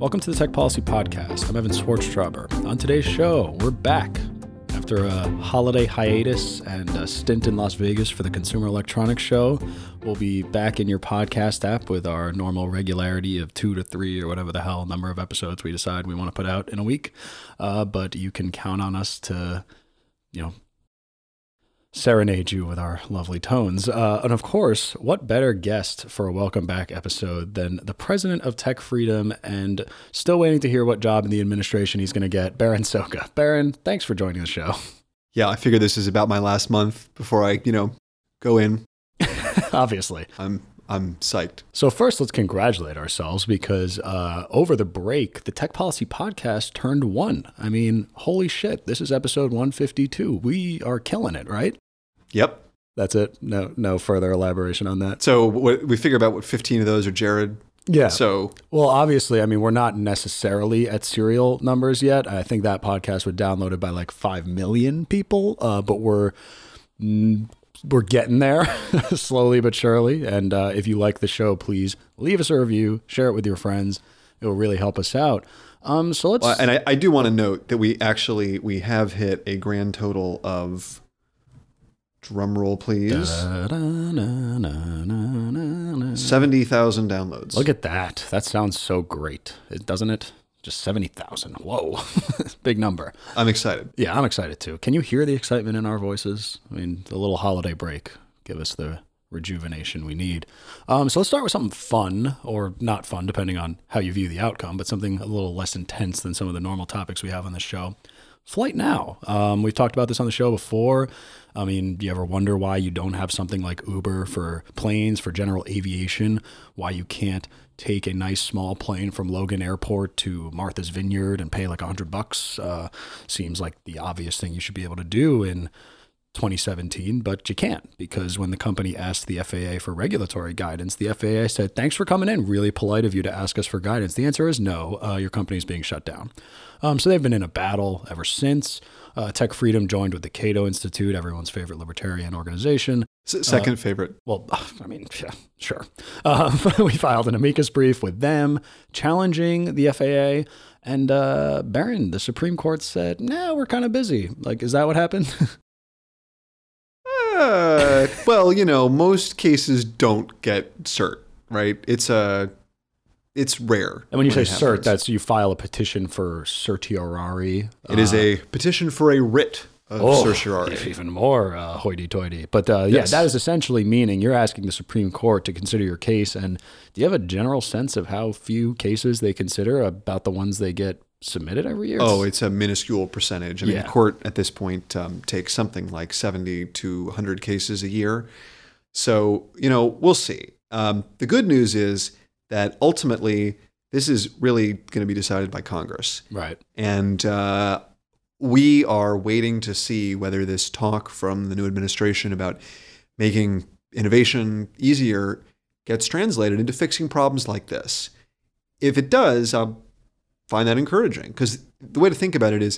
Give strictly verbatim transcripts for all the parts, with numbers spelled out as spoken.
Welcome to the Tech Policy Podcast. I'm Evan Swartztraber. On today's show, we're back. After a holiday hiatus and a stint in Las Vegas for the Consumer Electronics Show, we'll be back in your podcast app with our normal regularity of two to three or whatever the hell number of episodes we decide we want to put out in a week. Uh, but you can count on us to, you know, serenade you with our lovely tones. Uh, and of course, what better guest for a welcome back episode than the president of Tech Freedom and still waiting to hear what job in the administration he's going to get, Baron Soka. Baron, thanks for joining the show. Yeah, I figured this is about my last month before I, you know, go in. Obviously. I'm I'm psyched. So first, let's congratulate ourselves because uh, over the break, the Tech Policy Podcast turned one. I mean, holy shit, this is episode one fifty-two. We are killing it, right? Yep. That's it. No, no further elaboration on that. So what, we figure about what fifteen of those are Jared. Yeah. So, well, obviously, I mean, we're not necessarily at serial numbers yet. I think that podcast was downloaded by like five million people, uh, but we're we're getting there slowly but surely. And uh, if you like the show, please leave us a review, share it with your friends. It will really help us out. Um, so let's. Well, and I, I do want to note that we actually we have hit a grand total of. Drum roll, please. seventy thousand downloads. Look at that. That sounds so great, it, doesn't it? Just seventy thousand. Whoa. Big number. I'm excited. Yeah, I'm excited too. Can you hear the excitement in our voices? I mean, the little holiday break give us the rejuvenation we need. Um, so let's start with something fun, or not fun, depending on how you view the outcome, but something a little less intense than some of the normal topics we have on this show. Flight Now. Um, we've talked about this on the show before. I mean, do you ever wonder why you don't have something like Uber for planes, for general aviation? Why you can't take a nice small plane from Logan Airport to Martha's Vineyard and pay like a hundred bucks? Uh, seems like the obvious thing you should be able to do in twenty seventeen, but you can't, because when the company asked the F A A for regulatory guidance, the F A A said, thanks for coming in. Really polite of you to ask us for guidance. The answer is no, uh, your company is being shut down. Um, so they've been in a battle ever since. Uh, Tech Freedom joined with the Cato Institute, everyone's favorite libertarian organization. S- second uh, favorite. Well, I mean, yeah, sure. Uh, we filed an amicus brief with them challenging the F A A. And uh, Baron, the Supreme Court said, nah, we're kind of busy. Like, is that what happened? uh, well, you know, most cases don't get cert, right? It's a... It's rare. And when you say cert, that's you file a petition for certiorari. It uh, is a petition for a writ of oh, certiorari. Even more uh, hoity-toity. But uh, yes. yeah, that is essentially meaning you're asking the Supreme Court to consider your case. And do you have a general sense of how few cases they consider about the ones they get submitted every year? Oh, it's a minuscule percentage. I mean, yeah. the court at this point um, takes something like seventy to one hundred cases a year. So, you know, we'll see. Um, the good news is that ultimately this is really going to be decided by Congress. Right. And uh, we are waiting to see whether this talk from the new administration about making innovation easier gets translated into fixing problems like this. If it does, I'll find that encouraging, because the way to think about it is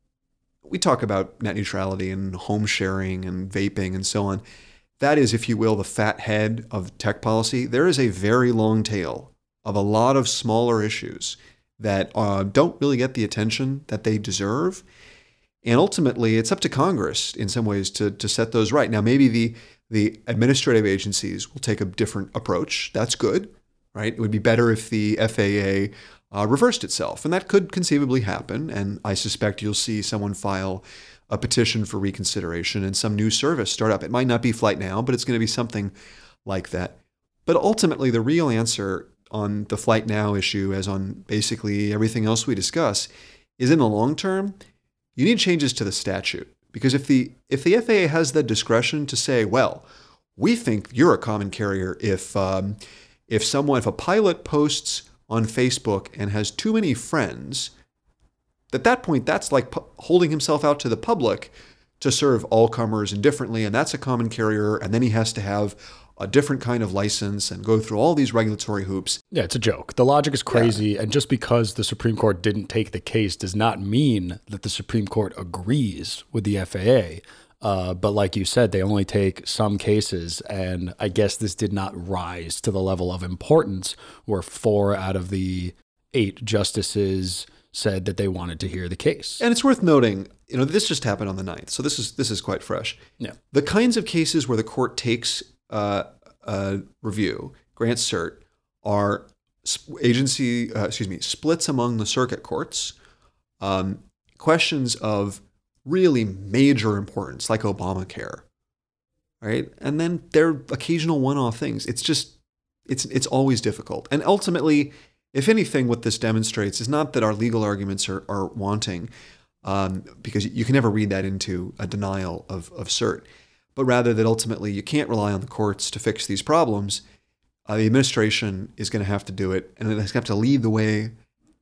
we talk about net neutrality and home sharing and vaping and so on. That is, if you will, the fat head of tech policy. There is a very long tail of a lot of smaller issues that uh, don't really get the attention that they deserve. And ultimately, it's up to Congress in some ways to, to set those right. Now, maybe the, the administrative agencies will take a different approach. That's good, right? It would be better if the F A A uh, reversed itself. And that could conceivably happen. And I suspect you'll see someone file a petition for reconsideration and some new service start up. It might not be Flight Now, but it's going to be something like that. But ultimately, the real answer on the Flight Now issue, as on basically everything else we discuss, is in the long term, you need changes to the statute. Because if the if the F A A has the discretion to say, well, we think you're a common carrier if um, if someone, if a pilot posts on Facebook and has too many friends, at that point, that's like pu- holding himself out to the public to serve all comers indifferently, and that's a common carrier, and then he has to have a different kind of license and go through all these regulatory hoops. Yeah, it's a joke. The logic is crazy, yeah. And just because the Supreme Court didn't take the case does not mean that the Supreme Court agrees with the F A A. Uh, but like you said, they only take some cases, and I guess this did not rise to the level of importance where four out of the eight justices said that they wanted to hear the case. And it's worth noting, you know, this just happened on the ninth, so this is this is quite fresh. Yeah. The kinds of cases where the court takes uh, a review, grants cert, are agency, uh, excuse me, splits among the circuit courts, um, questions of really major importance, like Obamacare, right? And then there are occasional one-off things. It's just, it's it's always difficult. And ultimately, if anything, what this demonstrates is not that our legal arguments are, are wanting, um, because you can never read that into a denial of, of cert, but rather that ultimately you can't rely on the courts to fix these problems. Uh, the administration is going to have to do it, and it's going to have to lead the way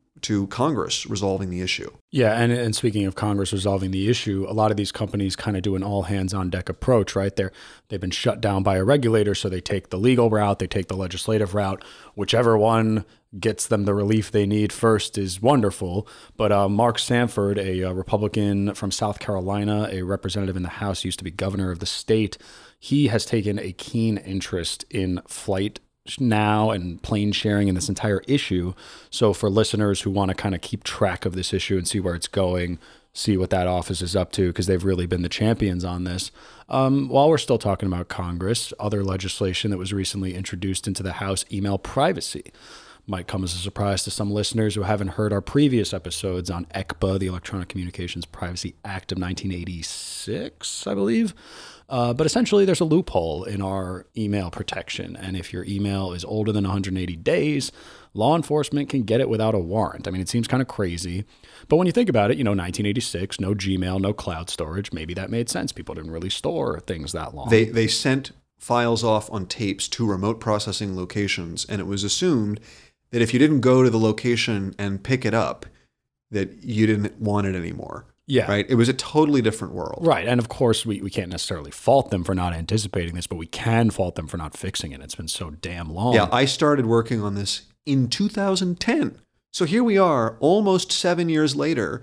to Congress resolving the issue. Yeah, and, and speaking of Congress resolving the issue, a lot of these companies kind of do an all-hands-on-deck approach, right? They're, they've been shut down by a regulator, so they take the legal route, they take the legislative route. Whichever one gets them the relief they need first is wonderful. But uh, Mark Sanford, a, a Republican from South Carolina, a representative in the House, used to be governor of the state, he has taken a keen interest in flight now and plane sharing and this entire issue. So for listeners who want to kind of keep track of this issue and see where it's going, see what that office is up to, because they've really been the champions on this. Um, while we're still talking about Congress, other legislation that was recently introduced into the House, email privacy, might come as a surprise to some listeners who haven't heard our previous episodes on E C P A, the Electronic Communications Privacy Act of nineteen eighty-six, I believe. Uh, but essentially, there's a loophole in our email protection. And if your email is older than one hundred eighty days, law enforcement can get it without a warrant. I mean, it seems kind of crazy. But when you think about it, you know, nineteen eighty-six, no Gmail, no cloud storage. Maybe that made sense. People didn't really store things that long. They they sent files off on tapes to remote processing locations, and it was assumed that if you didn't go to the location and pick it up, that you didn't want it anymore. Yeah. Right? It was a totally different world. Right. And of course, we, we can't necessarily fault them for not anticipating this, but we can fault them for not fixing it. It's been so damn long. Yeah, I started working on this in two thousand ten. So here we are, almost seven years later,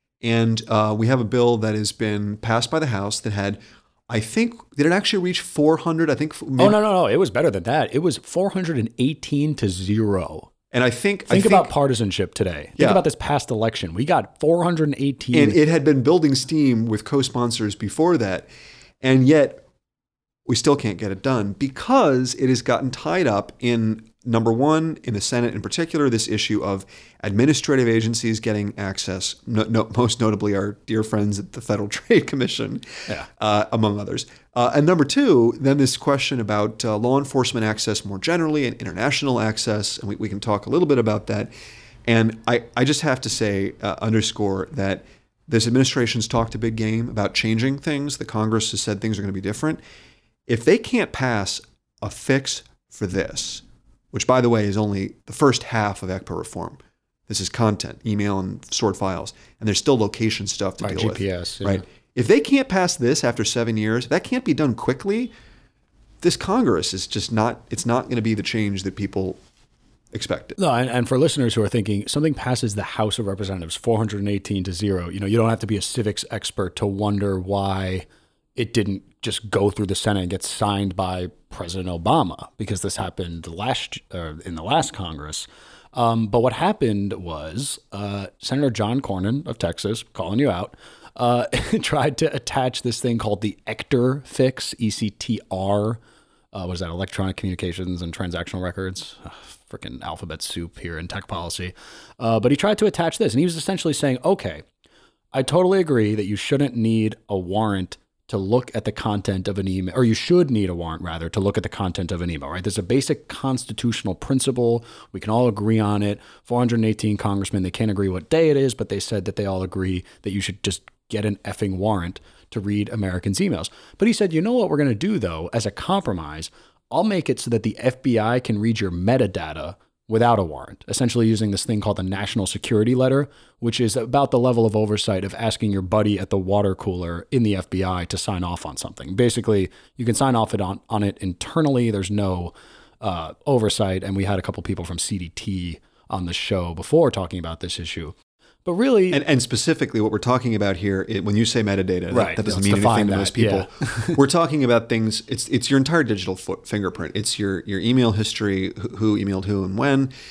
and uh, we have a bill that has been passed by the House that had, I think, did it actually reach four hundred? I think. Maybe, oh, no, no, no. It was better than that. It was four hundred eighteen to zero. And I think... Think I about think, partisanship today. Think yeah. about this past election. We got four hundred eighteen. And it had been building steam with co-sponsors before that. And yet, we still can't get it done because it has gotten tied up in, number one, in the Senate in particular, this issue of administrative agencies getting access, no, no, most notably our dear friends at the Federal Trade Commission, yeah. uh, among others. Uh, and number two, then this question about uh, law enforcement access more generally and international access, and we, we can talk a little bit about that. And I, I just have to say, uh, underscore that this administration's talked a big game about changing things. The Congress has said things are going to be different. If they can't pass a fix for this, which, by the way, is only the first half of E C P A reform. This is content, email and stored files, and there's still location stuff to right, deal G P S, with. yeah. Right? If they can't pass this after seven years, if that can't be done quickly, this Congress is just not, it's not going to be the change that people expected. No, and, and for listeners who are thinking something passes the House of Representatives four hundred eighteen to zero, you know, you don't have to be a civics expert to wonder why it didn't just go through the Senate and get signed by President Obama, because this happened last uh, in the last Congress. Um, but what happened was uh, Senator John Cornyn of Texas, calling you out, uh, tried to attach this thing called the ECTR fix, E C T R. Uh, what is that? Electronic Communications and Transactional Records. Ugh, freaking alphabet soup here in tech policy. Uh, but he tried to attach this, and he was essentially saying, okay, I totally agree that you shouldn't need a warrant to look at the content of an email, or you should need a warrant rather to look at the content of an email, right? There's a basic constitutional principle. We can all agree on it. four hundred eighteen congressmen, they can't agree what day it is, but they said that they all agree that you should just get an effing warrant to read Americans' emails. But he said, you know what we're going to do though, as a compromise, I'll make it so that the F B I can read your metadata without a warrant, essentially using this thing called the National Security Letter, which is about the level of oversight of asking your buddy at the water cooler in the F B I to sign off on something. Basically, you can sign off it on, on it internally. There's no uh, oversight. And we had a couple people from C D T on the show before talking about this issue. But really... And, and specifically what we're talking about here, it, when you say metadata, right, that, that doesn't mean mean anything that, to most people. Yeah. We're talking about things, it's it's your entire digital foot, fingerprint. It's your, your email history, who, who emailed who and when,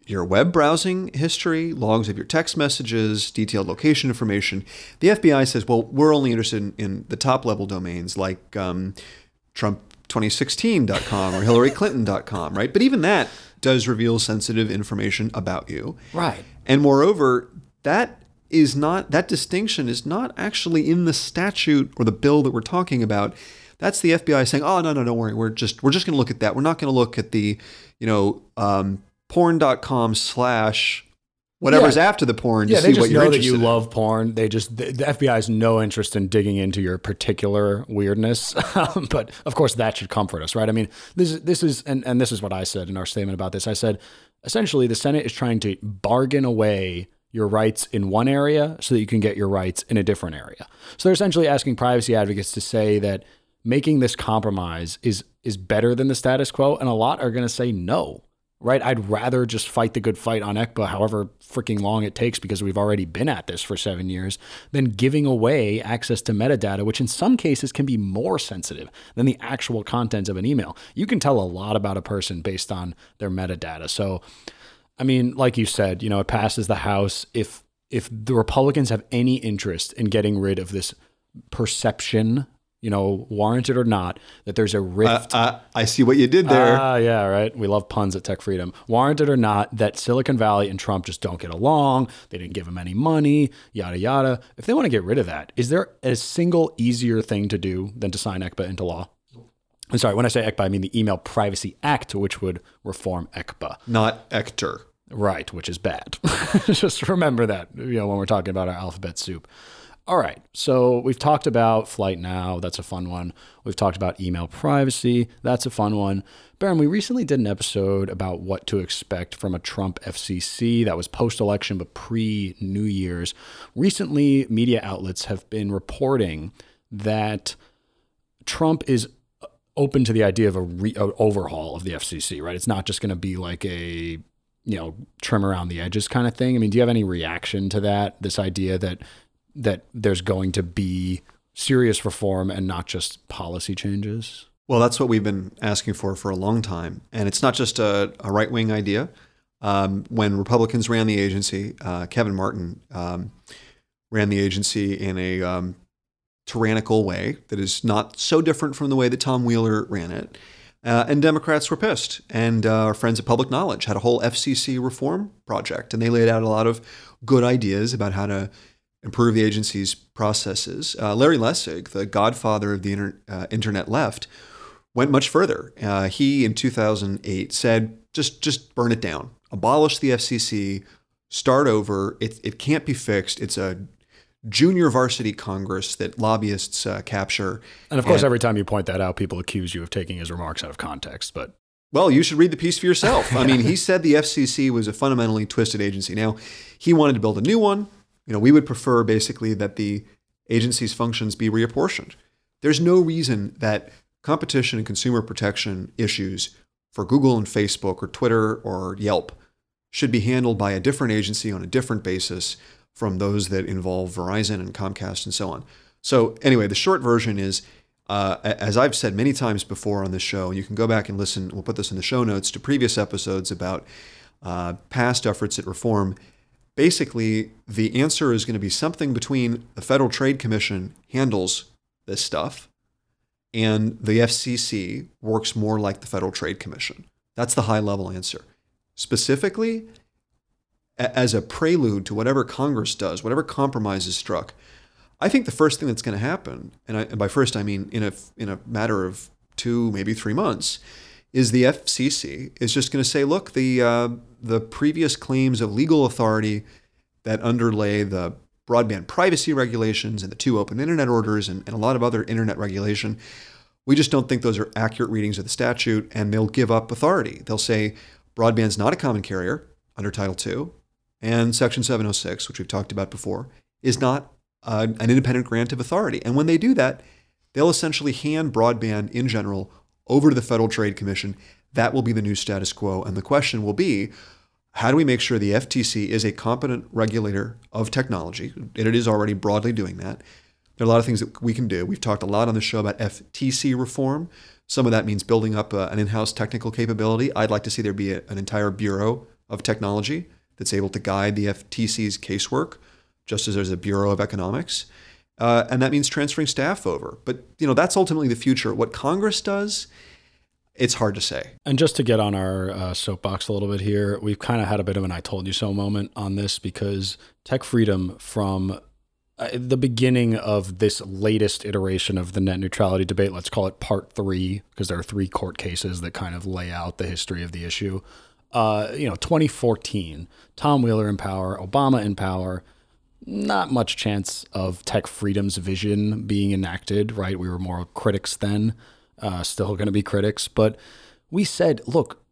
your web browsing history, logs of your text messages, detailed location information. The F B I says, well, we're only interested in, in the top level domains like um, Trump twenty sixteen dot com or Hillary Clinton dot com, right? But even that does reveal sensitive information about you. Right. And moreover, that is not, that distinction is not actually in the statute or the bill that we're talking about. That's the F B I saying, oh, no, no, don't worry. We're just, we're just going to look at that. We're not going to look at the, you know, um, porn.com slash whatever's Yeah. after the porn to Yeah, see they just what you're know that interested you in. love porn. They just the, the F B I has no interest in digging into your particular weirdness. But of course, that should comfort us, right? I mean, this is this is and, and this is what I said in our statement about this. I said essentially the Senate is trying to bargain away your rights in one area so that you can get your rights in a different area. So they're essentially asking privacy advocates to say that making this compromise is is better than the status quo, and a lot are going to say no. Right? I'd rather just fight the good fight on E C B A, however freaking long it takes, because we've already been at this for seven years, than giving away access to metadata, which in some cases can be more sensitive than the actual content of an email. You can tell a lot about a person based on their metadata. So, I mean, like you said, you know, it passes the House. If if the Republicans have any interest in getting rid of this perception, you know, warranted or not, that there's a rift. Uh, uh, I see what you did there. Ah, yeah, right. We love puns at Tech Freedom. Warranted or not, that Silicon Valley and Trump just don't get along. They didn't give him any money, yada, yada. If they want to get rid of that, is there a single easier thing to do than to sign E C B A into law? I'm sorry, when I say E C B A, I mean the Email Privacy Act, which would reform E C B A. Not Ector. Right, which is bad. Just remember that, you know, when we're talking about our alphabet soup. All right, so we've talked about Flight Now. That's a fun one. We've talked about email privacy. That's a fun one. Baron, we recently did an episode about what to expect from a Trump F C C. That was post-election, but pre-New Year's. Recently, media outlets have been reporting that Trump is open to the idea of a re- a overhaul of the F C C, right? It's not just going to be like a, you know, trim around the edges kind of thing. I mean, do you have any reaction to that, this idea that that there's going to be serious reform and not just policy changes? Well, that's what we've been asking for for a long time. And it's not just a, a right-wing idea. Um, when Republicans ran the agency, uh, Kevin Martin um, ran the agency in a um, tyrannical way that is not so different from the way that Tom Wheeler ran it. Uh, and Democrats were pissed. And uh, our friends at Public Knowledge had a whole F C C reform project. And they laid out a lot of good ideas about how to improve the agency's processes. Uh, Larry Lessig, the godfather of the inter- uh, internet left, went much further. Uh, he, in two thousand eight, said, just just burn it down. Abolish the F C C. Start over. It, it can't be fixed. It's a junior varsity Congress that lobbyists uh, capture. And of course, and, every time you point that out, people accuse you of taking his remarks out of context. But well, you should read the piece for yourself. I mean, he said the F C C was a fundamentally twisted agency. Now, he wanted to build a new one. You know, we would prefer basically that the agency's functions be reapportioned. There's no reason that competition and consumer protection issues for Google and Facebook or Twitter or Yelp should be handled by a different agency on a different basis from those that involve Verizon and Comcast and so on. So anyway, the short version is, uh, as I've said many times before on this show, and you can go back and listen, we'll put this in the show notes, to previous episodes about uh, past efforts at reform. Basically, the answer is going to be something between the Federal Trade Commission handles this stuff and the F C C works more like the Federal Trade Commission. That's the high-level answer. Specifically, as a prelude to whatever Congress does, whatever compromise is struck, I think the first thing that's going to happen, and, I, and by first I mean in a in a matter of two, maybe three months, is the F C C is just going to say, look, the uh, the previous claims of legal authority that underlay the broadband privacy regulations and the two open internet orders and, and a lot of other internet regulation, we just don't think those are accurate readings of the statute, and they'll give up authority. They'll say broadband's not a common carrier under Title two, and Section seven oh six, which we've talked about before, is not uh, an independent grant of authority. And when they do that, they'll essentially hand broadband in general over to the Federal Trade Commission. That will be the new status quo. And the question will be, how do we make sure the F T C is a competent regulator of technology? And it is already broadly doing that. There are a lot of things that we can do. We've talked a lot on the show about F T C reform. Some of that means building up a, an in-house technical capability. I'd like to see there be a, an entire bureau of technology that's able to guide the F T C's casework, just as there's a Bureau of Economics. Uh, and that means transferring staff over. But, you know, that's ultimately the future. What Congress does, it's hard to say. And just to get on our uh, soapbox a little bit here, we've kind of had a bit of an I told you so moment on this, because Tech Freedom, from uh, the beginning of this latest iteration of the net neutrality debate, let's call it part three, because there are three court cases that kind of lay out the history of the issue. Uh, you know, twenty fourteen, Tom Wheeler in power, Obama in power. Not much chance of Tech Freedom's vision being enacted, right? We were more critics then, uh, still going to be critics. But we said, look,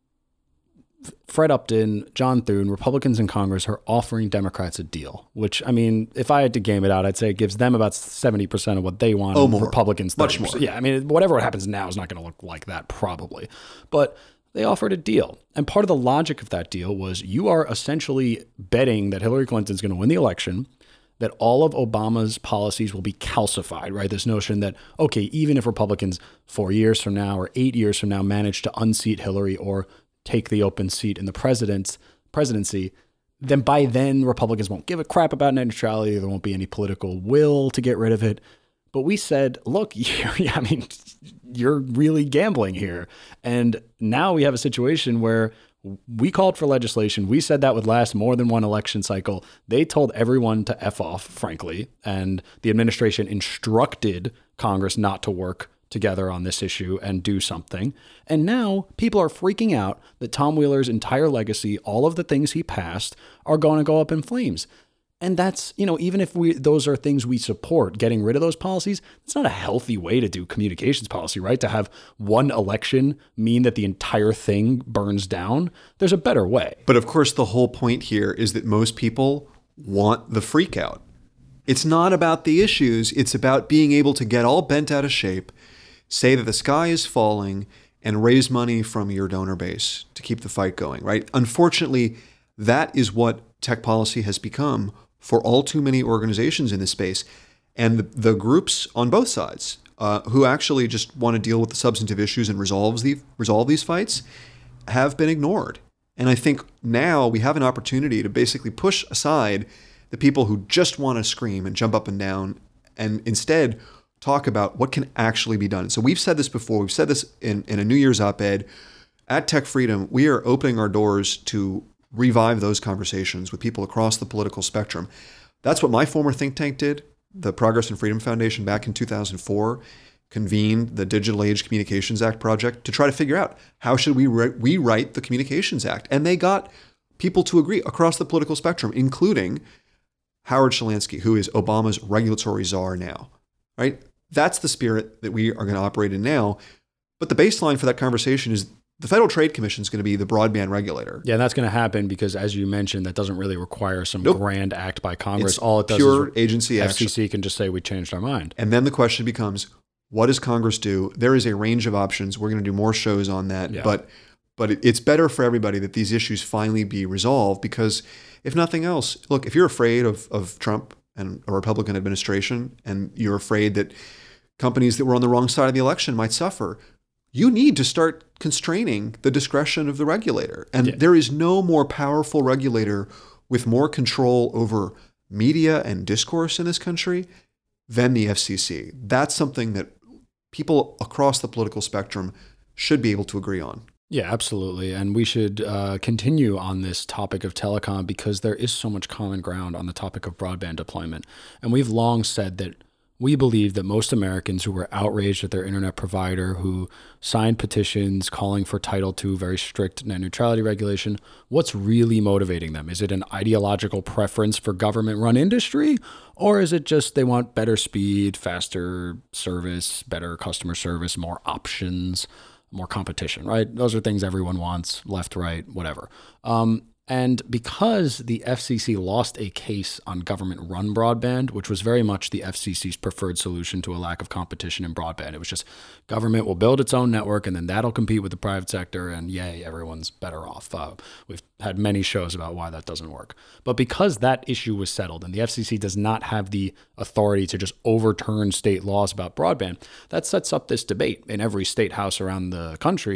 Fred Upton, John Thune, Republicans in Congress are offering Democrats a deal, which, I mean, if I had to game it out, I'd say it gives them about seventy percent of what they want. Oh, and more. Republicans, Much more. Yeah, I mean, whatever happens now is not going to look like that, probably. But they offered a deal. And part of the logic of that deal was you are essentially betting that Hillary Clinton's going to win the election, that all of Obama's policies will be calcified, right? This notion that, okay, even if Republicans four years from now or eight years from now manage to unseat Hillary or take the open seat in the president's presidency, then by then Republicans won't give a crap about net neutrality. There won't be any political will to get rid of it. But we said, look, yeah, I mean, you're really gambling here. And now we have a situation where we called for legislation. We said that would last more than one election cycle. They told everyone to F off, frankly. And the administration instructed Congress not to work together on this issue and do something. And now people are freaking out that Tom Wheeler's entire legacy, all of the things he passed, are going to go up in flames. And that's, you know, even if we those are things we support, getting rid of those policies, it's not a healthy way to do communications policy, right? To have one election mean that the entire thing burns down. There's a better way. But of course, the whole point here is that most people want the freak out. It's not about the issues. It's about being able to get all bent out of shape, say that the sky is falling, and raise money from your donor base to keep the fight going, right? Unfortunately, that is what tech policy has become for all too many organizations in this space. And the, the groups on both sides uh, who actually just want to deal with the substantive issues and resolves the, resolve these fights have been ignored. And I think now we have an opportunity to basically push aside the people who just want to scream and jump up and down and instead talk about what can actually be done. So we've said this before. We've said this in, in a New Year's op-ed. At Tech Freedom, we are opening our doors to revive those conversations with people across the political spectrum. That's what my former think tank did. The Progress and Freedom Foundation back in two thousand four convened the Digital Age Communications Act project to try to figure out how should we re- rewrite the Communications Act. And they got people to agree across the political spectrum, including Howard Shalansky, who is Obama's regulatory czar now, right? That's the spirit that we are going to operate in now. But the baseline for that conversation is the Federal Trade Commission is going to be the broadband regulator. Yeah, and that's going to happen because, as you mentioned, that doesn't really require some Nope. grand act by Congress. It's All it does pure is agency F C C action. can just say we changed our mind. And then the question becomes, what does Congress do? There is a range of options. We're going to do more shows on that. Yeah. But but it, it's better for everybody that these issues finally be resolved because, if nothing else, look, if you're afraid of, of Trump and a Republican administration and you're afraid that companies that were on the wrong side of the election might suffer, you need to start constraining the discretion of the regulator. And Yeah. there is no more powerful regulator with more control over media and discourse in this country than the F C C. That's something that people across the political spectrum should be able to agree on. Yeah, absolutely. And we should uh, continue on this topic of telecom because there is so much common ground on the topic of broadband deployment. And we've long said that we believe that most Americans who were outraged at their internet provider, who signed petitions calling for Title two, very strict net neutrality regulation, what's really motivating them? Is it an ideological preference for government-run industry? Or is it just they want better speed, faster service, better customer service, more options, more competition, right? Those are things everyone wants, left, right, whatever. Um, And because the F C C lost a case on government-run broadband, which was very much the F C C's preferred solution to a lack of competition in broadband, it was just government will build its own network and then that'll compete with the private sector and yay, everyone's better off. Uh, we've had many shows about why that doesn't work. But because that issue was settled and the F C C does not have the authority to just overturn state laws about broadband, that sets up this debate in every state house around the country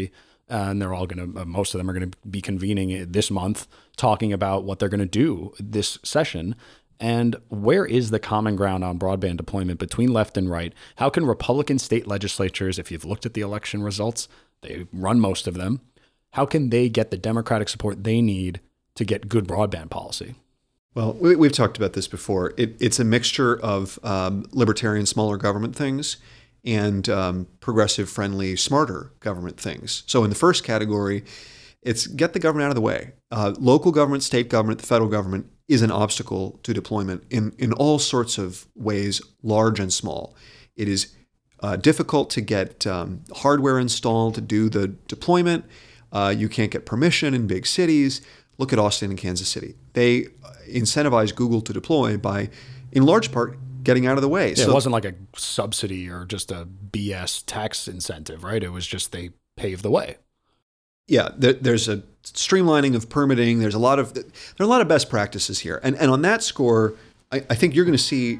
and they're all going to, uh, most of them are going to be convening this month, talking about what they're going to do this session. And where is the common ground on broadband deployment between left and right? How can Republican state legislatures, if you've looked at the election results, they run most of them, how can they get the Democratic support they need to get good broadband policy? Well, we, we've talked about this before. It, it's a mixture of um, libertarian, smaller government things and um, progressive, friendly, smarter government things. So in the first category, it's get the government out of the way. Uh, local government, state government, the federal government is an obstacle to deployment in, in all sorts of ways, large and small. It is uh, difficult to get um, hardware installed to do the deployment. Uh, you can't get permission in big cities. Look at Austin and Kansas City. They incentivize Google to deploy by, in large part, getting out of the way. Yeah, so, it wasn't like a subsidy or just a B S tax incentive, right? It was just they paved the way. Yeah, there, there's a streamlining of permitting. There's a lot of there are a lot of best practices here, and and on that score, I, I think you're going to see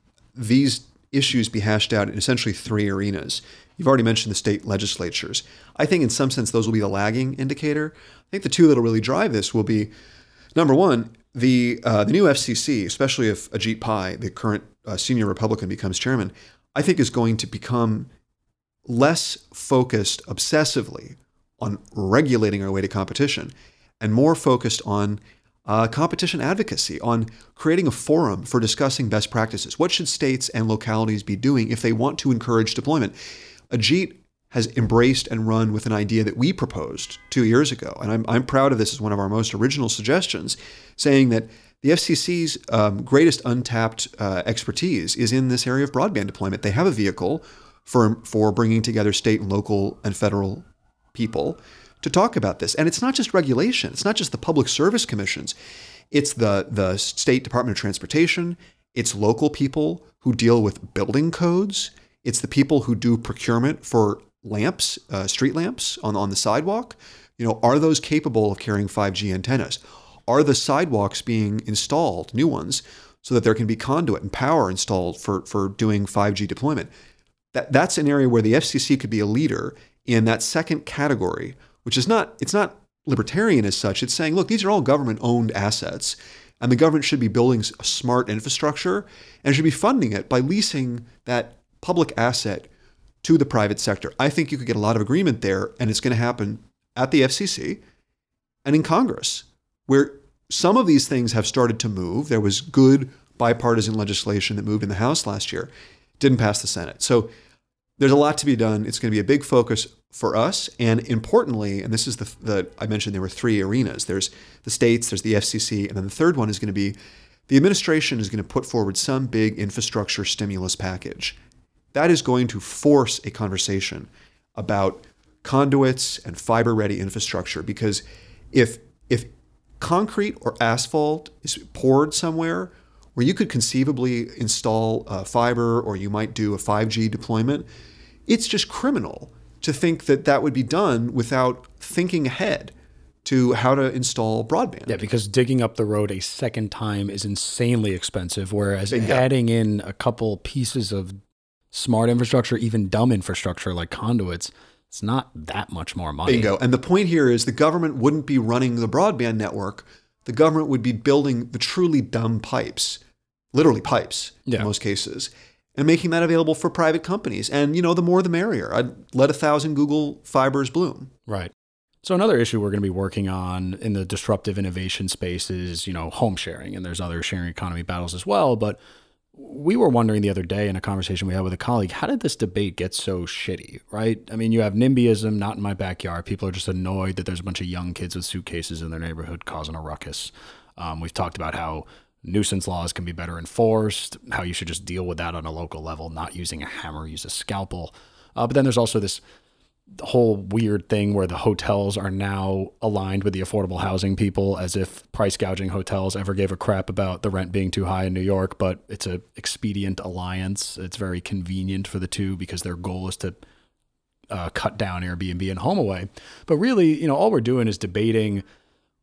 these issues be hashed out in essentially three arenas. You've already mentioned the state legislatures. I think in some sense those will be the lagging indicator. I think the two that will really drive this will be, number one, the uh, the new F C C, especially if Ajit Pai, the current uh, senior Republican, becomes chairman, I think is going to become less focused obsessively on regulating our way to competition and more focused on uh, competition advocacy, on creating a forum for discussing best practices. What should states and localities be doing if they want to encourage deployment? Ajit has embraced and run with an idea that we proposed two years ago, and I'm, I'm proud of this as one of our most original suggestions, saying that the F C C's um, greatest untapped uh, expertise is in this area of broadband deployment. They have a vehicle for, for bringing together state and local and federal people to talk about this. And it's not just regulation. It's not just the public service commissions. It's the, the State Department of Transportation. It's local people who deal with building codes. It's the people who do procurement for lamps, uh, street lamps on, on the sidewalk. You know, are those capable of carrying five G antennas? Are the sidewalks being installed, new ones, so that there can be conduit and power installed for, for doing five G deployment? That, that's an area where the F C C could be a leader in that second category, which is not, it's not libertarian as such. It's saying, look, these are all government-owned assets, and the government should be building a smart infrastructure and should be funding it by leasing that public asset to the private sector. I think you could get a lot of agreement there, and it's going to happen at the F C C and in Congress, where some of these things have started to move. There was good bipartisan legislation that moved in the House last year, didn't pass the Senate. So there's a lot to be done. It's going to be a big focus for us. And importantly, and this is the, the I mentioned there were three arenas. There's the states, there's the F C C, and then the third one is going to be the administration is going to put forward some big infrastructure stimulus package. That is going to force a conversation about conduits and fiber-ready infrastructure, because if if concrete or asphalt is poured somewhere where you could conceivably install uh, fiber, or you might do a five G deployment, it's just criminal to think that that would be done without thinking ahead to how to install broadband. Yeah, because digging up the road a second time is insanely expensive, whereas Bingo. adding in a couple pieces of smart infrastructure, even dumb infrastructure like conduits, it's not that much more money. Bingo. And the point here is the government wouldn't be running the broadband network. The government would be building the truly dumb pipes, literally pipes yeah. in most cases, and making that available for private companies. And, you know, the more the merrier. I'd let a thousand Google fibers bloom. Right. So another issue we're going to be working on in the disruptive innovation space is, you know, home sharing. And there's other sharing economy battles as well. But we were wondering the other day in a conversation we had with a colleague, how did this debate get so shitty, right? I mean, you have NIMBYism, not in my backyard. People are just annoyed that there's a bunch of young kids with suitcases in their neighborhood causing a ruckus. Um, we've talked about how nuisance laws can be better enforced, how you should just deal with that on a local level, not using a hammer, use a scalpel. Uh, but then there's also this whole weird thing where the hotels are now aligned with the affordable housing people, as if price gouging hotels ever gave a crap about the rent being too high in New York, but it's a expedient alliance. It's very convenient for the two because their goal is to uh, cut down Airbnb and HomeAway. But really, you know, all we're doing is debating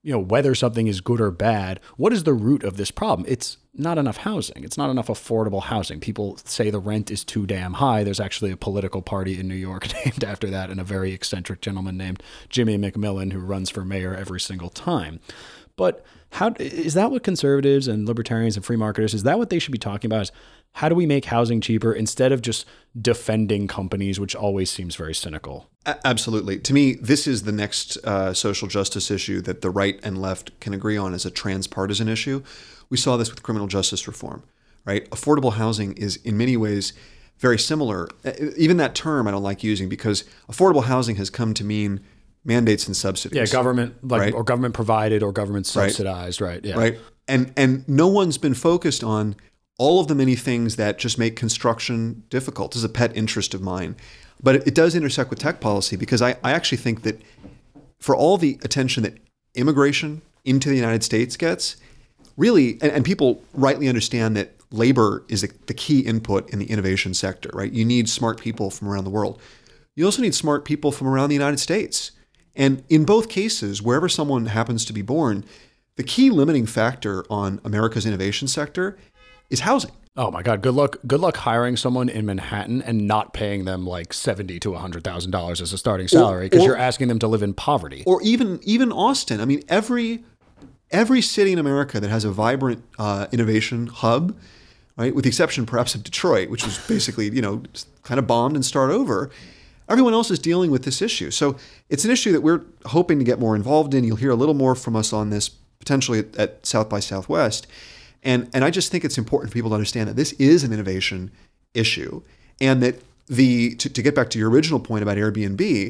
you know, whether something is good or bad, what is the root of this problem? It's not enough housing. It's not enough affordable housing. People say the rent is too damn high. There's actually a political party in New York named after that, and a very eccentric gentleman named Jimmy McMillan who runs for mayor every single time. But how is that what conservatives and libertarians and free marketers, is that what they should be talking about? Is how do we make housing cheaper instead of just defending companies, which always seems very cynical? Absolutely. To me, this is the next uh, social justice issue that the right and left can agree on as a transpartisan issue. We saw this with criminal justice reform, right? Affordable housing is in many ways very similar. Even that term I don't like using, because affordable housing has come to mean mandates and subsidies. Yeah, government, like, right? or government provided or government subsidized, right? right? Yeah. Right. And and no one's been focused on all of the many things that just make construction difficult. This is a pet interest of mine. But it, it does intersect with tech policy, because I, I actually think that for all the attention that immigration into the United States gets, really, and, and people rightly understand that labor is the, the key input in the innovation sector, right? You need smart people from around the world. You also need smart people from around the United States. And in both cases, wherever someone happens to be born, the key limiting factor on America's innovation sector is housing. Oh my God! Good luck. Good luck hiring someone in Manhattan and not paying them like seventy to a hundred thousand dollars as a starting salary, because you're asking them to live in poverty. Or even even Austin. I mean, every every city in America that has a vibrant uh, innovation hub, right, with the exception perhaps of Detroit, which was basically you know kind of bombed and start over. Everyone else is dealing with this issue. So it's an issue that we're hoping to get more involved in. You'll hear a little more from us on this potentially at, at South by Southwest. And and I just think it's important for people to understand that this is an innovation issue, and that the to, to get back to your original point about Airbnb,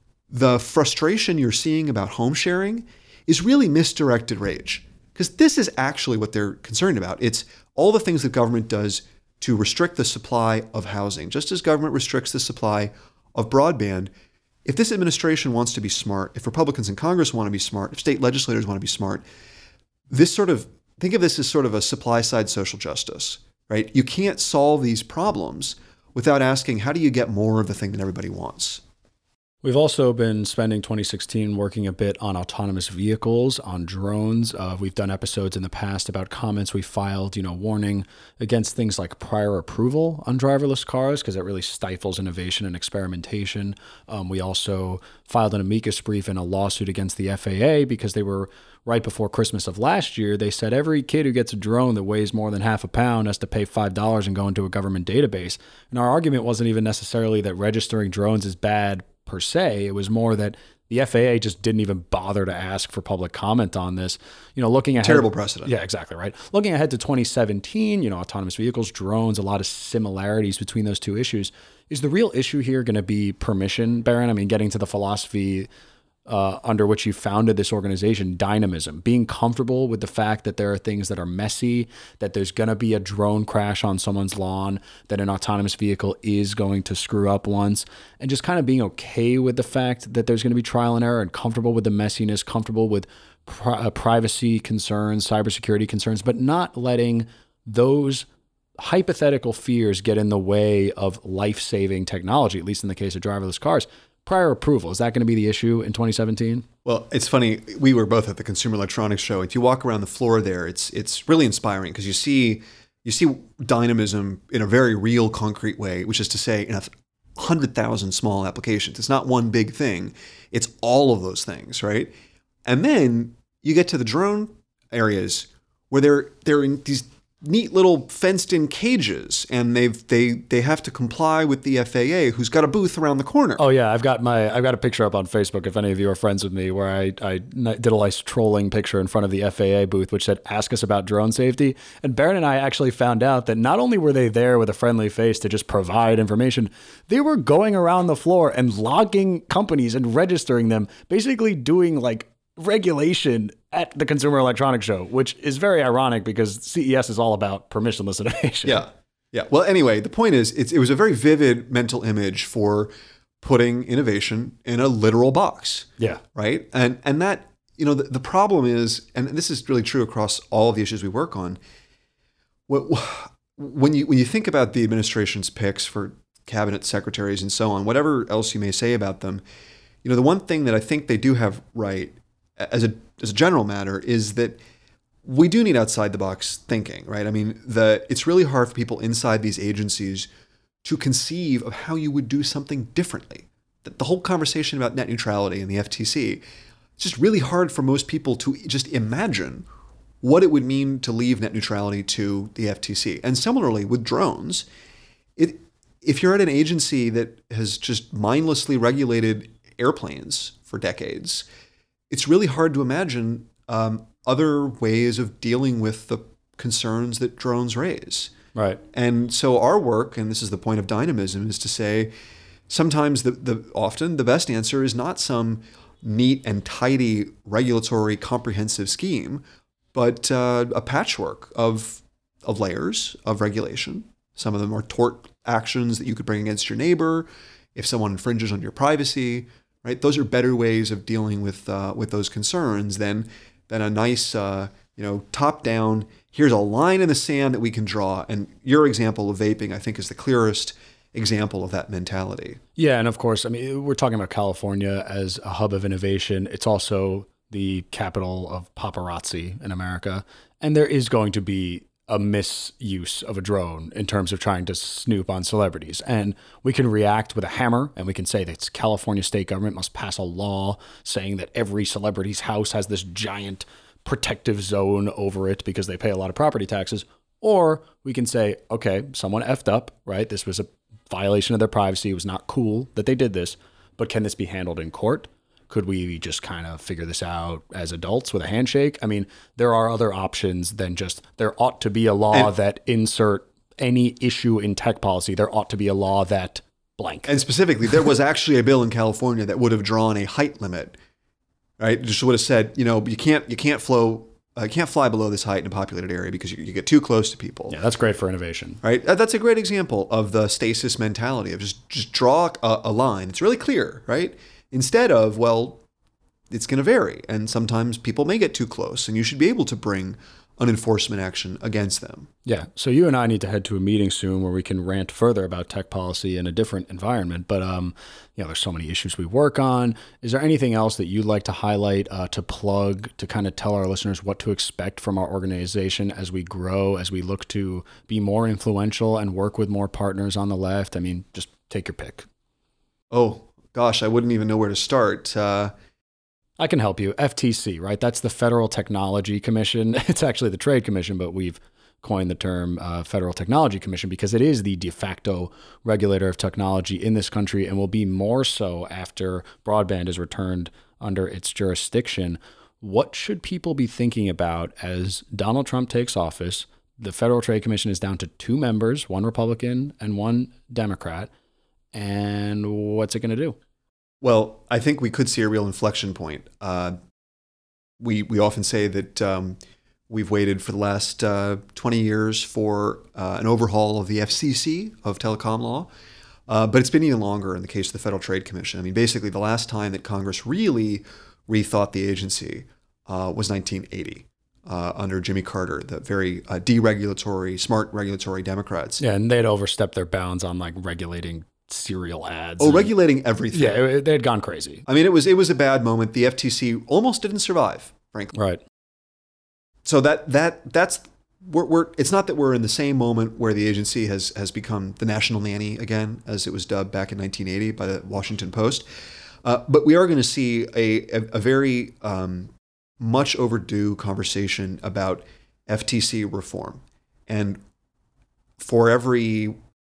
the frustration you're seeing about home sharing is really misdirected rage, because this is actually what they're concerned about. It's all the things that government does to restrict the supply of housing, just as government restricts the supply of broadband. If this administration wants to be smart, if Republicans in Congress want to be smart, if state legislators want to be smart, this sort of think of this as sort of a supply side social justice, right? You can't solve these problems without asking, how do you get more of the thing that everybody wants? We've also been spending twenty sixteen working a bit on autonomous vehicles, on drones. Uh, we've done episodes in the past about comments we filed, you know, warning against things like prior approval on driverless cars, because it really stifles innovation and experimentation. Um, we also filed an amicus brief in a lawsuit against the F A A because they were right before Christmas of last year. They said every kid who gets a drone that weighs more than half a pound has to pay five dollars and go into a government database. And our argument wasn't even necessarily that registering drones is bad per se. It was more that the F A A just didn't even bother to ask for public comment on this. You know, looking ahead, terrible precedent. Yeah, exactly right. Looking ahead to twenty seventeen, you know, autonomous vehicles, drones, a lot of similarities between those two issues. Is the real issue here going to be permission, Barron? I mean, getting to the philosophy uh, under which you founded this organization, dynamism, being comfortable with the fact that there are things that are messy, that there's going to be a drone crash on someone's lawn, that an autonomous vehicle is going to screw up once, and just kind of being okay with the fact that there's going to be trial and error, and comfortable with the messiness, comfortable with pri- uh, privacy concerns, cybersecurity concerns, but not letting those hypothetical fears get in the way of life-saving technology, at least in the case of driverless cars. Prior approval, is that going to be the issue in twenty seventeen? Well, it's funny. We were both at the Consumer Electronics Show. If you walk around the floor there, it's it's really inspiring, because you see you see dynamism in a very real, concrete way, which is to say, in a hundred thousand small applications. It's not one big thing. It's all of those things, right? And then you get to the drone areas where they're they're in these neat little fenced-in cages, and they've they they have to comply with the F A A, who's got a booth around the corner. Oh yeah, I've got my I've got a picture up on Facebook. If any of you are friends with me, where I I did a nice trolling picture in front of the F A A booth, which said "Ask us about drone safety." And Barron and I actually found out that not only were they there with a friendly face to just provide information, they were going around the floor and logging companies and registering them, basically doing like regulation at the Consumer Electronics Show, which is very ironic because C E S is all about permissionless innovation. Yeah. Yeah. Well, anyway, the point is, it's, it was a very vivid mental image for putting innovation in a literal box. Yeah. Right. And, and that, you know, the, the problem is, and this is really true across all of the issues we work on, when you, when you think about the administration's picks for cabinet secretaries and so on, whatever else you may say about them, you know, the one thing that I think they do have right, as a as a general matter, is that we do need outside the box thinking, right? I mean, the it's really hard for people inside these agencies to conceive of how you would do something differently. The, the whole conversation about net neutrality and the F T C, it's just really hard for most people to just imagine what it would mean to leave net neutrality to the F T C. And similarly with drones, it if you're at an agency that has just mindlessly regulated airplanes for decades, it's really hard to imagine um, other ways of dealing with the concerns that drones raise. Right. And so our work, and this is the point of dynamism, is to say sometimes the, the often the best answer is not some neat and tidy regulatory comprehensive scheme, but uh, a patchwork of of layers of regulation. Some of them are tort actions that you could bring against your neighbor if someone infringes on your privacy. Right? Those are better ways of dealing with uh, with those concerns than than a nice uh, you know top down. Here's a line in the sand that we can draw. And your example of vaping, I think, is the clearest example of that mentality. Yeah, and of course, I mean, we're talking about California as a hub of innovation. It's also the capital of paparazzi in America, and there is going to be a misuse of a drone in terms of trying to snoop on celebrities. And we can react with a hammer, and we can say that California state government must pass a law saying that every celebrity's house has this giant protective zone over it because they pay a lot of property taxes. Or we can say, okay, someone effed up, right? This was a violation of their privacy. It was not cool that they did this, but can this be handled in court? Could we just kind of figure this out as adults with a handshake? I mean, there are other options than just there ought to be a law and, that insert any issue in tech policy. There ought to be a law that blank. And specifically, there was actually a bill in California that would have drawn a height limit, right? Just would have said, you know, you can't you can't flow uh, you can't fly below this height in a populated area because you, you get too close to people. Yeah, that's great for innovation, right? That's a great example of the stasis mentality of just just draw a, a line. It's really clear, right? Instead of, well, it's going to vary. And sometimes people may get too close and you should be able to bring an enforcement action against them. Yeah. So you and I need to head to a meeting soon where we can rant further about tech policy in a different environment. But, um, you know, there's so many issues we work on. Is there anything else that you'd like to highlight, uh, to plug, to kind of tell our listeners what to expect from our organization as we grow, as we look to be more influential and work with more partners on the left? I mean, just take your pick. Oh, gosh, I wouldn't even know where to start. Uh, I can help you. F T C, right? That's the Federal Technology Commission. It's actually the Trade Commission, but we've coined the term uh, Federal Technology Commission because it is the de facto regulator of technology in this country and will be more so after broadband is returned under its jurisdiction. What should people be thinking about as Donald Trump takes office? The Federal Trade Commission is down to two members, one Republican and one Democrat. And what's it going to do? Well, I think we could see a real inflection point. Uh, we we often say that um, we've waited for the last uh, twenty years for uh, an overhaul of the F C C, of telecom law, uh, but it's been even longer in the case of the Federal Trade Commission. I mean, basically, the last time that Congress really rethought the agency uh, was nineteen eighty. Uh, under Jimmy Carter, the very uh, deregulatory, smart regulatory Democrats. Yeah, and they'd overstepped their bounds on like regulating cereal ads. Oh, and, regulating everything. Yeah, it, they had gone crazy. I mean, it was it was a bad moment. The F T C almost didn't survive, frankly. Right. So that that that's we're, we're it's not that we're in the same moment where the agency has has become the national nanny again, as it was dubbed back in nineteen eighty by the Washington Post, uh, but we are going to see a a, a very um, much overdue conversation about F T C reform, and for every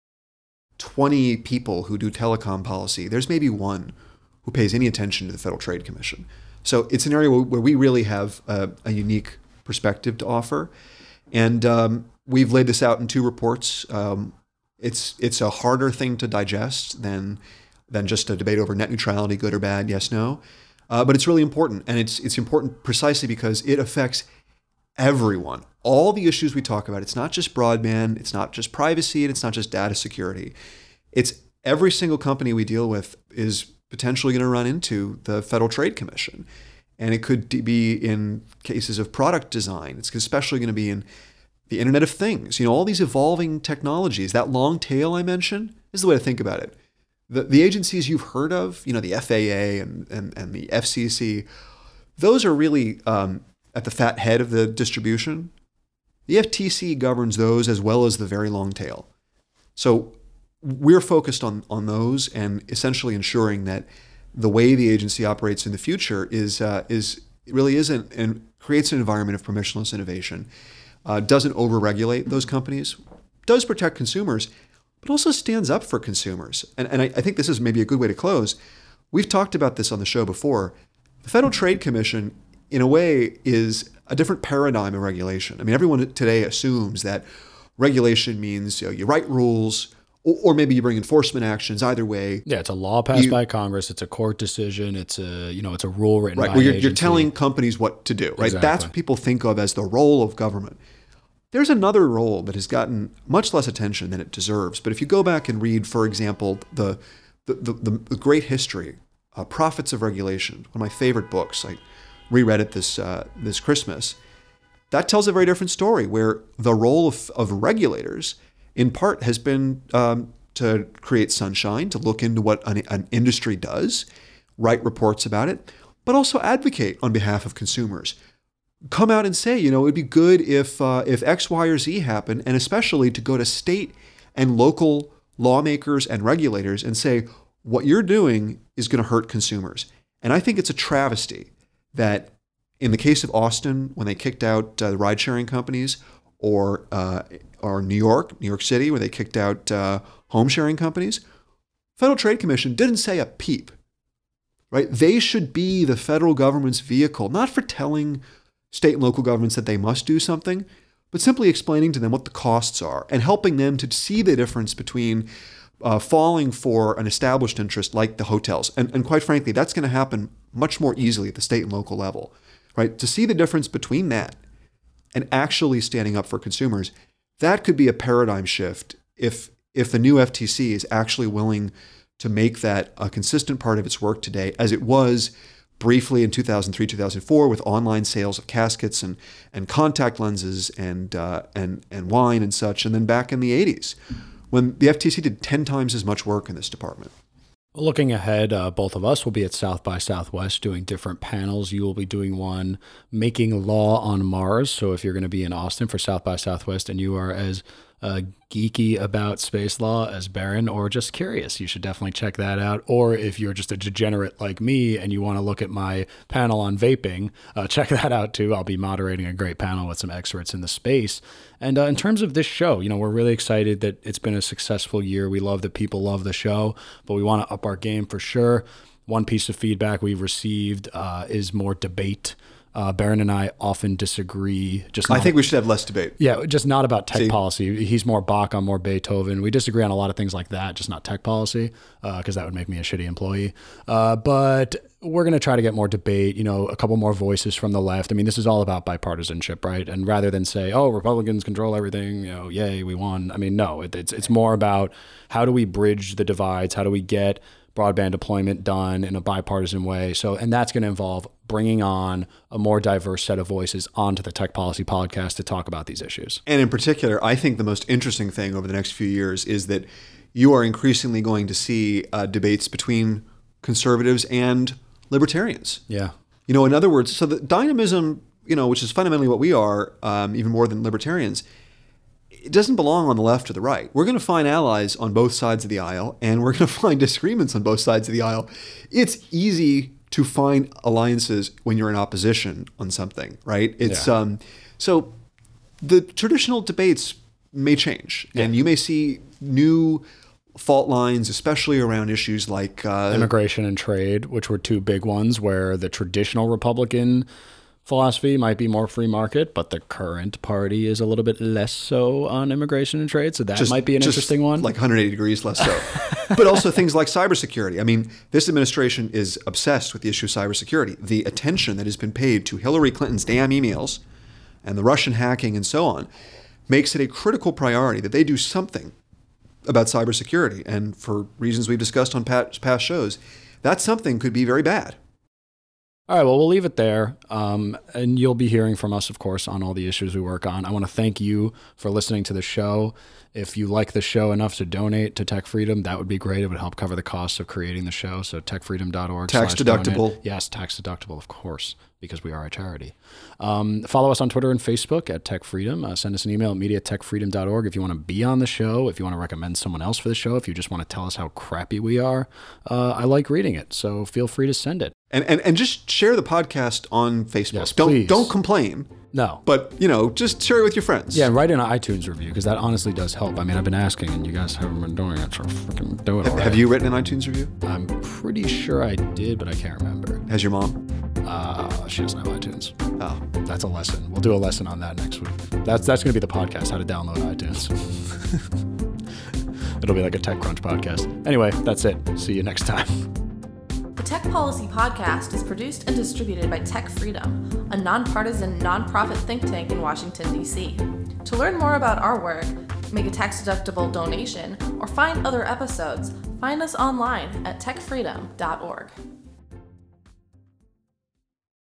twenty people who do telecom policy, there's maybe one who pays any attention to the Federal Trade Commission. So it's an area where we really have a, a unique perspective to offer. And um, we've laid this out in two reports. Um, it's it's a harder thing to digest than than just a debate over net neutrality, good or bad, yes, no. Uh, but it's really important. And it's it's important precisely because it affects everyone. All the issues we talk about, it's not just broadband, it's not just privacy, and it's not just data security. It's every single company we deal with is potentially going to run into the Federal Trade Commission. And it could be in cases of product design. It's especially going to be in the Internet of Things. You know, all these evolving technologies, that long tail I mentioned, is the way to think about it. The, the agencies you've heard of, you know, the F A A and, and, and the F C C, those are really um, at the fat head of the distribution. The F T C governs those as well as the very long tail. So we're focused on, on those and essentially ensuring that the way the agency operates in the future is uh, is really isn't and creates an environment of permissionless innovation, uh, doesn't overregulate those companies, does protect consumers, but also stands up for consumers. And, and I, I think this is maybe a good way to close. We've talked about this on the show before. The Federal Trade Commission, in a way, is a different paradigm of regulation. I mean, everyone today assumes that regulation means you know, you write rules, or, or maybe you bring enforcement actions. Either way, yeah, it's a law passed you, by Congress. It's a court decision. It's a you know, it's a rule written right. by Well, you're, an you're agency. telling companies what to do. Right. Exactly. That's what people think of as the role of government. There's another role that has gotten much less attention than it deserves. But if you go back and read, for example, the the the, the great history, uh, Prophets of Regulation, one of my favorite books. I reread it this uh, this Christmas. That tells a very different story, where the role of, of regulators, in part, has been um, to create sunshine, to look into what an, an industry does, write reports about it, but also advocate on behalf of consumers. Come out and say, you know, it'd be good if uh, if X, Y, or Z happen, and especially to go to state and local lawmakers and regulators and say, what you're doing is going to hurt consumers. And I think it's a travesty that in the case of Austin, when they kicked out uh, the ride-sharing companies, or uh, or New York, New York City, where they kicked out uh, home-sharing companies, Federal Trade Commission didn't say a peep, right? They should be the federal government's vehicle, not for telling state and local governments that they must do something, but simply explaining to them what the costs are and helping them to see the difference between uh, falling for an established interest like the hotels. And, and quite frankly, that's going to happen much more easily at the state and local level, right? To see the difference between that and actually standing up for consumers, that could be a paradigm shift if if the new F T C is actually willing to make that a consistent part of its work today, as it was briefly in two thousand three, two thousand four with online sales of caskets and and contact lenses and uh, and and wine and such, and then back in the eighties when the F T C did ten times as much work in this department. Looking ahead, uh, both of us will be at South by Southwest doing different panels. You will be doing one, Making Law on Mars. So if you're going to be in Austin for South by Southwest and you are as uh, geeky about space law as Barron, or just curious, you should definitely check that out. Or if you're just a degenerate like me and you want to look at my panel on vaping, uh, check that out too. I'll be moderating a great panel with some experts in the space. And uh, in terms of this show, you know, we're really excited that it's been a successful year. We love that people love the show, but we want to up our game for sure. One piece of feedback we've received uh, is more debate. Uh, Barron and I often disagree. Just I not, think we should have less debate. Yeah, just not about tech See? policy. He's more Bach, I'm more Beethoven. We disagree on a lot of things like that, just not tech policy, because uh, that would make me a shitty employee. Uh, but we're going to try to get more debate, you know, a couple more voices from the left. I mean, this is all about bipartisanship, right? And rather than say, oh, Republicans control everything, you know, yay, we won. I mean, no, it, it's it's more about how do we bridge the divides? How do we get broadband deployment done in a bipartisan way? So, and that's going to involve bringing on a more diverse set of voices onto the Tech Policy Podcast to talk about these issues. And in particular, I think the most interesting thing over the next few years is that you are increasingly going to see uh, debates between conservatives and libertarians. Yeah. You know, in other words, so the dynamism, you know, which is fundamentally what we are, um, even more than libertarians, it doesn't belong on the left or the right. We're going to find allies on both sides of the aisle, and we're going to find disagreements on both sides of the aisle. It's easy to find alliances when you're in opposition on something, right? It's yeah. um, so the traditional debates may change, Yeah. and you may see new fault lines, especially around issues like uh, immigration and trade, which were two big ones where the traditional Republican philosophy might be more free market, but the current party is a little bit less so on immigration and trade. So that just, might be an just interesting one. Like one hundred eighty degrees less so. But also things like cybersecurity. I mean, this administration is obsessed with the issue of cybersecurity. The attention that has been paid to Hillary Clinton's damn emails and the Russian hacking and so on makes it a critical priority that they do something about cybersecurity. And for reasons we've discussed on past shows, that something could be very bad. All right, well, we'll leave it there. Um, and you'll be hearing from us, of course, on all the issues we work on. I want to thank you for listening to the show. If you like the show enough to donate to Tech Freedom, that would be great. It would help cover the costs of creating the show. So tech freedom dot org. Tax deductible. Donate. Yes, tax deductible, of course, because we are a charity. Um, follow us on Twitter and Facebook at Tech Freedom. Uh, send us an email at media at tech freedom dot org if you want to be on the show, if you want to recommend someone else for the show, if you just want to tell us how crappy we are. Uh, I like reading it, so feel free to send it. And, and and just share the podcast on Facebook. Yes, don't please. don't complain. No. But, you know, just share it with your friends. Yeah, and write in an iTunes review, because that honestly does help. I mean, I've been asking, and you guys haven't been doing it, so freaking do it already. Have you written an iTunes review? I'm pretty sure I did, but I can't remember. Has your mom? Uh, she doesn't have iTunes. Oh. That's a lesson. We'll do a lesson on that next week. That's that's going to be the podcast, how to download iTunes. It'll be like a TechCrunch podcast. Anyway, that's it. See you next time. The Tech Policy Podcast is produced and distributed by Tech Freedom, a nonpartisan, nonprofit think tank in Washington, D C. To learn more about our work, make a tax-deductible donation, or find other episodes, find us online at tech freedom dot org.